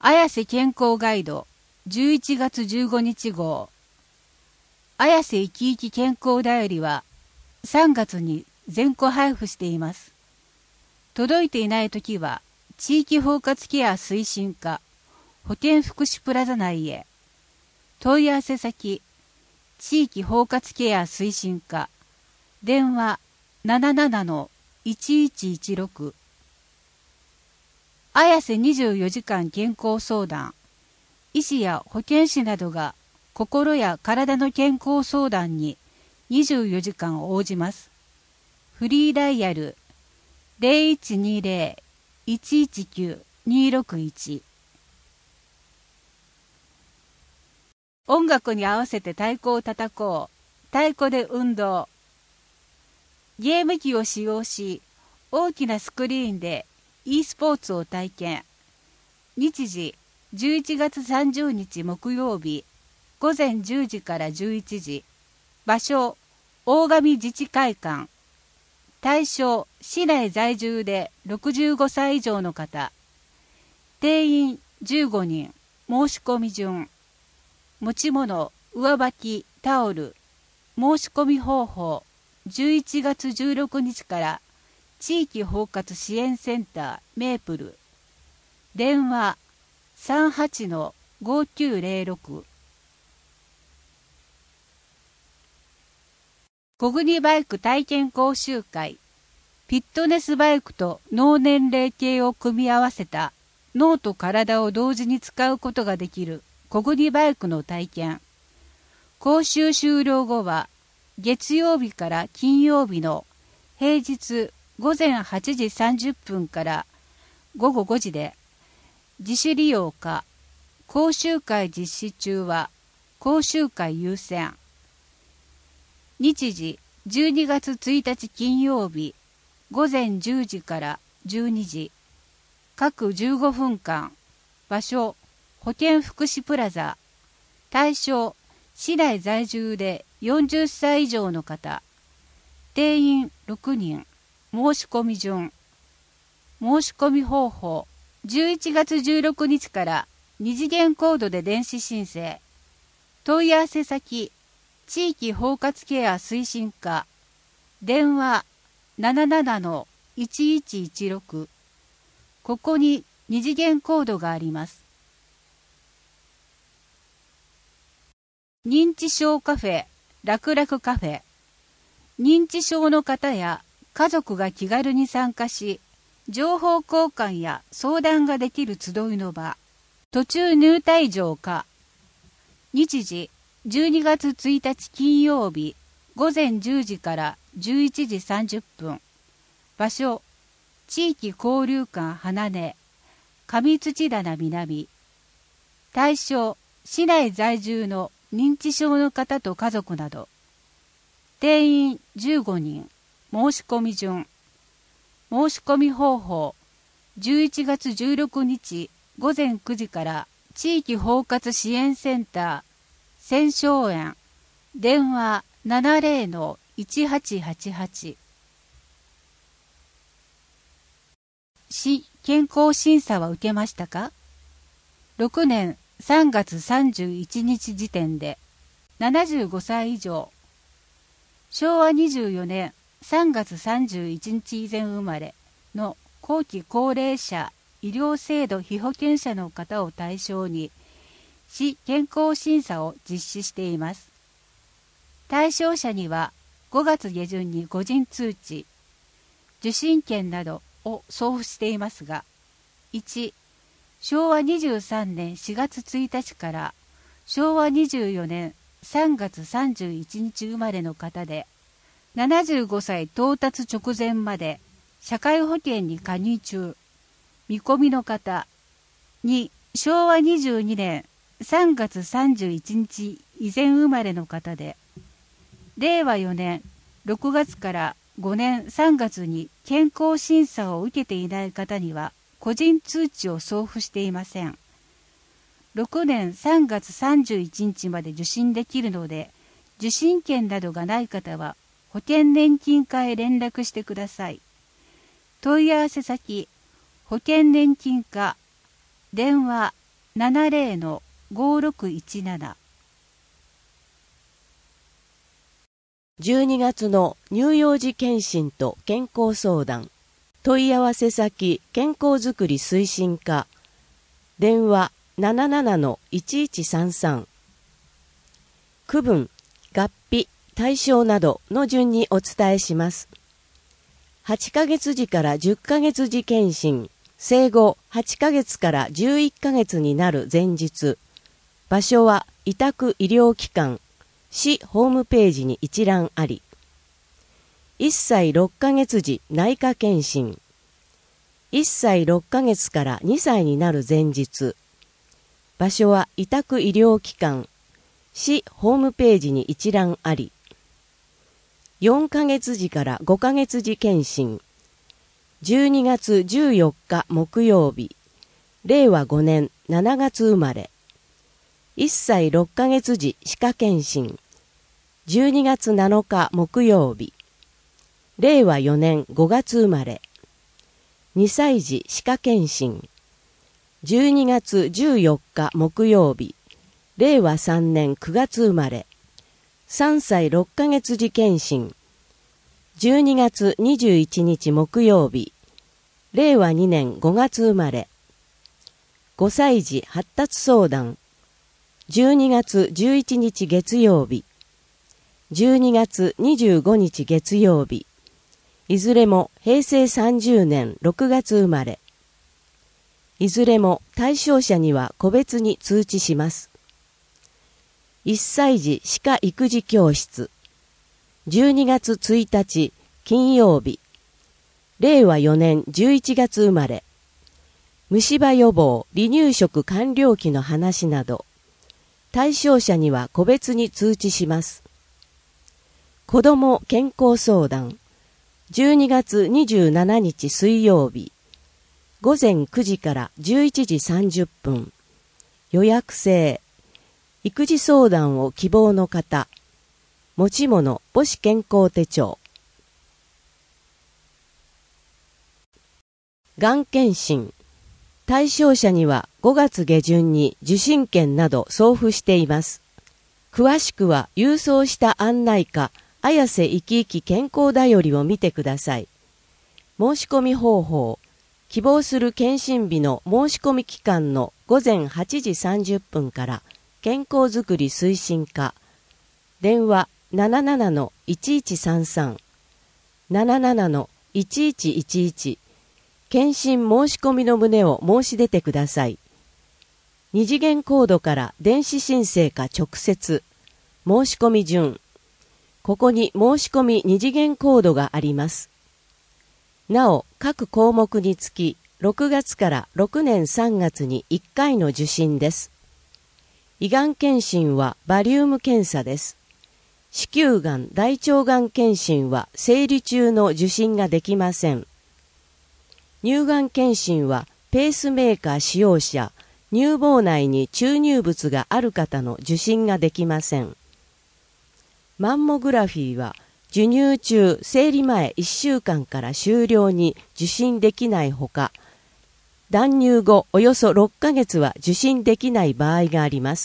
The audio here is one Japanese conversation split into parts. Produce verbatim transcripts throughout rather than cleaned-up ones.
綾瀬健康ガイドじゅういちがつじゅうごにち号。綾瀬いきいき健康だよりはさんがつに全個配布しています。届いていないときは地域包括ケア推進課保健福祉プラザ内へ。問い合わせ先地域包括ケア推進課電話 ななななのいちいちいちろく。綾瀬にじゅうよじかん健康相談。医師や保健師などが心や体の健康相談ににじゅうよじかん応じます。フリーダイヤル ゼロいちにゼロ いちいちきゅう にろくいち。音楽に合わせて太鼓を叩こう。太鼓で運動。ゲーム機を使用し、大きなスクリーンで e スポーツを体験。日時じゅういちがつさんじゅうにち木曜日ごぜんじゅうじからじゅういちじ。場所大神自治会館。対象市内在住でろくじゅうごさい以上の方。定員じゅうごにん。申し込み順。持ち物上履きタオル。申し込み方法じゅういちがつじゅうろくにちから地域包括支援センターメープル。電話 さんはちのごきゅうゼロろく。コグニバイク体験講習会。フィットネスバイクと脳年齢計を組み合わせた脳と体を同時に使うことができるコグニバイクの体験。講習終了後は月曜日から金曜日の平日ごぜんはちじさんじゅっぷんからごごごじで自主利用か、講習会実施中は講習会優先。日時じゅうにがつついたち金曜日ごぜんじゅうじからじゅうにじ。各じゅうごふんかん。場所保健福祉プラザ。対象市内在住でよんじゅっさい以上の方。定員ろくにん。申し込み順。申し込み方法じゅういちがつじゅうろくにちからに次元コードで電子申請。問い合わせ先地域包括ケア推進課電話 ななななのいちいちいちろく。ここにに次元コードがあります。認知症カフェ楽々カフェ。認知症の方や家族が気軽に参加し、情報交換や相談ができる集いの場。途中入退場か。日時じゅうにがつついたち金曜日ごぜんじゅうじからじゅういちじさんじゅっぷん。場所地域交流館花根上土棚南。対象市内在住の認知症の方と家族など。定員じゅうごにん。申し込み順。申し込み方法じゅういちがつじゅうろくにちごぜんくじから地域包括支援センター千松園。電話 ななゼロのいちはちはちはち。市健康審査は受けましたか？ろくねんさんがつさんじゅういちにち時点でななじゅうごさい以上。しょうわにじゅうよねんさんがつさんじゅういちにち以前生まれの後期高齢者医療制度被保険者の方を対象に市健康審査を実施しています。対象者にはごがつげじゅんに個人通知、受診券などを送付していますが、いち、しょうわにじゅうさんねんしがつついたちからしょうわにじゅうよねんさんがつさんじゅういちにち生まれの方で、ななじゅうごさい到達直前まで社会保険に加入中、見込みの方。に、しょうわにじゅうにねんさんがつさんじゅういちにち以前生まれの方で、れいわよねんろくがつからごねんさんがつに健康審査を受けていない方には個人通知を送付していません。ろくねんさんがつさんじゅういちにちまで受診できるので、受診券などがない方は保険年金課へ連絡してください。問い合わせ先保険年金課電話ななゼロ ごろくいちなな。 じゅうにがつの乳幼児健診と健康相談。問い合わせ先健康づくり推進課。電話 ななななのいちいちさんさん。区分、合併、対象などの順にお伝えします。はちかげつじからじゅっかげつじ健診、生後はちかげつからじゅういっかげつになる前日。場所は委託医療機関、市ホームページに一覧あり。いっさいろっかげつ時内科検診。いっさいろっかげつからにさいになる前日。場所は委託医療機関、市ホームページに一覧あり。よんかげつ時からごかげつ時検診。じゅうにがつじゅうよっか木曜日。れいわごねんしちがつ生まれ。いっさいろっかげつ時歯科検診。じゅうにがつなのか木曜日。れいわよねんごがつ生まれ。にさい時歯科検診。じゅうにがつじゅうよっか木曜日。れいわさんねんくがつ生まれ。さんさいろっかげつ時検診。じゅうにがつにじゅういちにち木曜日。れいわにねんごがつ生まれ。ごさい時発達相談。じゅうにがつじゅういちにち月曜日。じゅうにがつにじゅうごにち月曜日。いずれもへいせいさんじゅうねんろくがつ生まれ。いずれも対象者には個別に通知します。いっさい児歯科育児教室。じゅうにがつついたち金曜日。れいわよねんじゅういちがつ生まれ。虫歯予防離乳食完了期の話など。対象者には個別に通知します。子ども健康相談。じゅうにがつにじゅうしちにち水曜日。ごぜんくじからじゅういちじさんじゅっぷん。予約制。育児相談を希望の方。持ち物母子健康手帳。がん検診。対象者にはごがつげじゅんに受診券など送付しています。詳しくは郵送した案内か綾瀬いきいき健康だよりを見てください。申し込み方法。希望する検診日の申し込み期間のごぜんはちじさんじゅっぷんから健康づくり推進課。電話 ななななのいちいちさんさん。ななななのいちいちいちいち。検診申し込みの旨を申し出てください。二次元コードから電子申請か直接。申し込み順。ここに申し込み二次元コードがあります。なお、各項目につき、ろくがつからろくねんさんがつにいっかいの受診です。胃がん検診はバリウム検査です。子宮がん、大腸がん検診は生理中の受診ができません。乳がん検診はペースメーカー使用者、乳房内に注入物がある方の受診ができません。マンモグラフィーは授乳中、生理前いっしゅうかんから終了に受診できないほか、断乳後およそろっかげつは受診できない場合があります。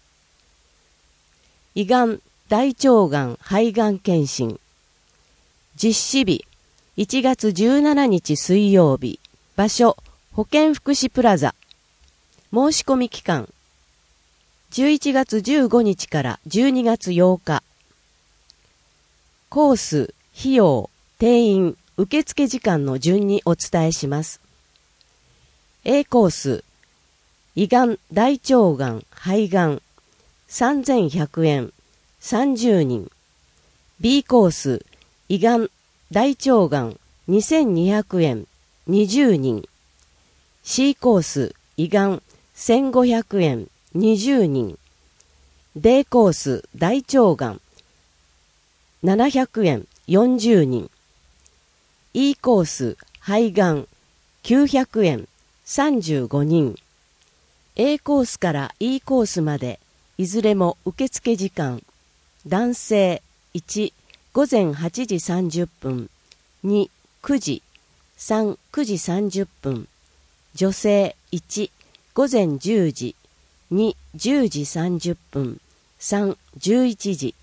胃がん、大腸がん、肺がん検診。実施日、いちがつじゅうしちにち水曜日。場所、保健福祉プラザ。申し込み期間、じゅういちがつじゅうごにちからじゅうにがつようか。コース、費用、定員、受付時間の順にお伝えします。A コース、胃がん、大腸がん、肺がん、さんぜんひゃくえん、さんじゅうにん。B コース、胃がん、大腸がん、にせんにひゃくえん、にじゅうにん。C コース、胃がん、せんごひゃくえん、にじゅうにん。D コース、大腸がん、ななひゃくえん、よんじゅうにん。E コース、肺がん、きゅうひゃくえん、さんじゅうごにん。A コースから E コースまで、いずれも受付時間。男性いち、ごぜんはちじさんじゅっぷん。に、くじ。さん、くじさんじゅっぷん。女性いち、 午前じゅうじ、に、じゅうじさんじゅっぷん、さん、じゅういちじ。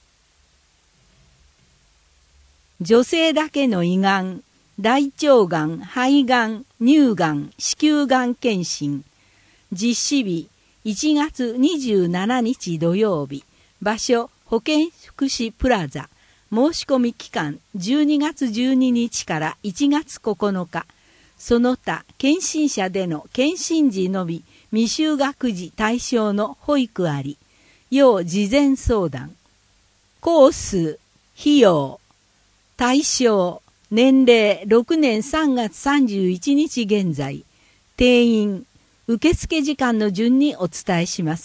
女性だけの胃がん、大腸がん、肺がん、乳がん、子宮がん検診。実施日、いちがつにじゅうしちにち土曜日。場所、保健福祉プラザ。申し込み期間、じゅうにがつじゅうににちからいちがつここのか。その他、検診者での検診時のみ、未就学児対象の保育あり。要事前相談。コース、費用、対象、年齢ろくねんさんがつさんじゅういちにち現在。定員、受付時間の順にお伝えします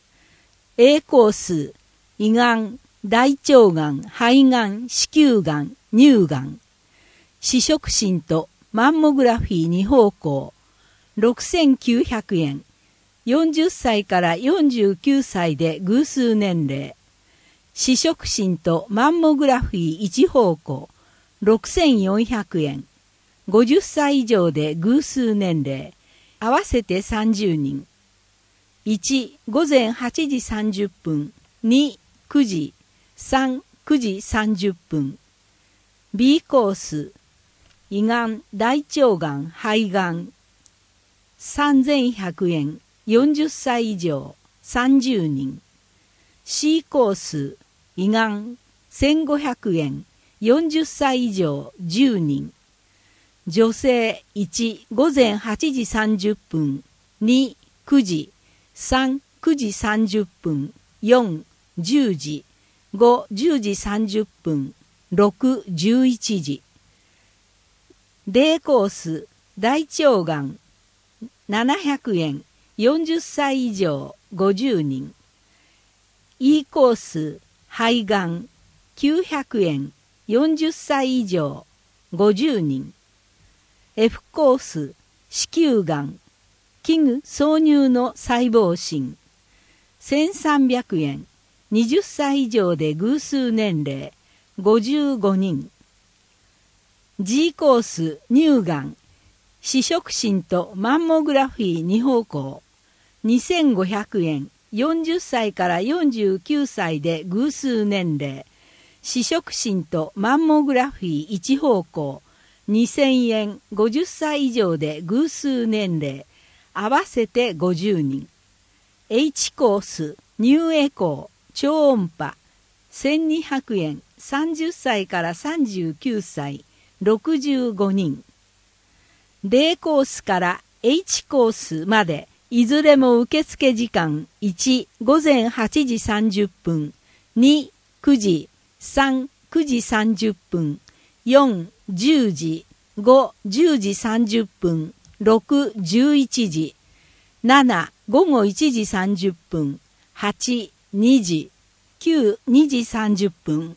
。A コース、胃がん、大腸がん、肺がん、子宮がん、乳がん。視触診とマンモグラフィーに方向。ろくせんきゅうひゃくえん。よんじゅっさいからよんじゅうきゅうさいで偶数年齢。視触診とマンモグラフィーいち方向。ろくせんよんひゃくえん。ごじゅっさい以上で偶数年齢。合わせてさんじゅうにん。いち、午前はちじさんじゅっぷん。に、くじ。さん、くじさんじゅっぷん。B コース。胃がん、大腸がん、肺がん。さんぜんひゃくえん。よんじゅっさい以上。さんじゅうにん。C コース。胃がん。せんごひゃくえん。よんじゅっさい以上。じゅうにん。女性いち、午前はちじさんじゅっぷん。に、くじ。さん、くじさんじゅっぷん。よん、じゅうじ。ご、じゅうじさんじゅっぷん。ろく、じゅういちじ。D コース、大腸がん。ななひゃくえん。よんじゅっさい以上。ごじゅうにん。E コース、肺がん。きゅうひゃくえん。よんじゅっさい以上。ごじゅうにん。F コース、子宮がん。器具挿入の細胞診。せんさんびゃくえん。はたち以上で偶数年齢。ごじゅうごにん。G コース、乳がん。視触診とマンモグラフィーに方向。にせんごひゃくえん。よんじゅっさいからよんじゅうきゅうさいで偶数年齢。視触診とマンモグラフィーいち方向。にせんえん。ごじゅっさい以上で偶数年齢。合わせてごじゅうにん。H コース、乳エコー、超音波。せんにひゃくえん。さんじゅっさいからさんじゅうきゅうさい。ろくじゅうごにん。D コースから H コースまで、いずれも受付時間いち、午前はちじさんじゅっぷん。に、くじ。さん、くじさんじゅっぷん。よん、じゅうじ。ご、じゅうじさんじゅっぷん。ろく、じゅういちじ。なな、ごごいちじさんじゅっぷん。はち、にじ。きゅう、にじさんじゅっぷん。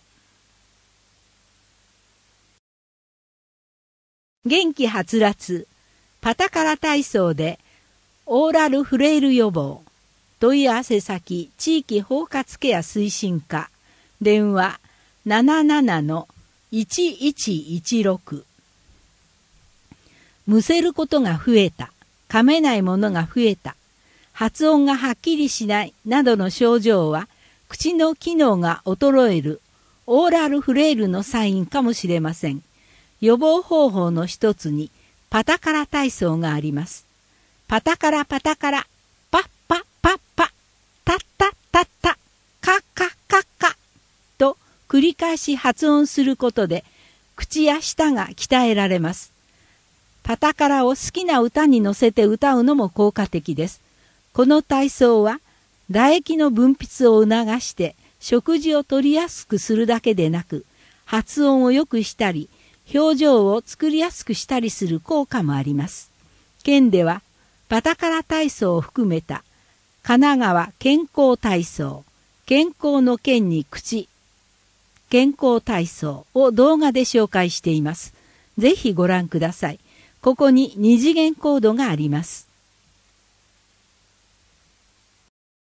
元気はつらつ、パタカラ体操でオーラルフレイル予防。問い合わせ先、地域包括ケア推進課。電話 ななななのいちいちいちろく。むせることが増えた、噛めないものが増えた、発音がはっきりしないなどの症状は、口の機能が衰えるオーラルフレイルのサインかもしれません。予防方法の一つにパタカラ体操があります。パタカラパタカラ、パッパッパッパ、タッタッタッタ、カッカッカッカと繰り返し発音することで口や舌が鍛えられます。パタカラを好きな歌に乗せて歌うのも効果的です。この体操は唾液の分泌を促して食事をとりやすくするだけでなく、発音を良くしたり表情を作りやすくしたりする効果もあります。県ではパタカラ体操を含めた神奈川健康体操、健康の健に口、健康体操を動画で紹介しています。ぜひご覧ください。ここに二次元コードがあります。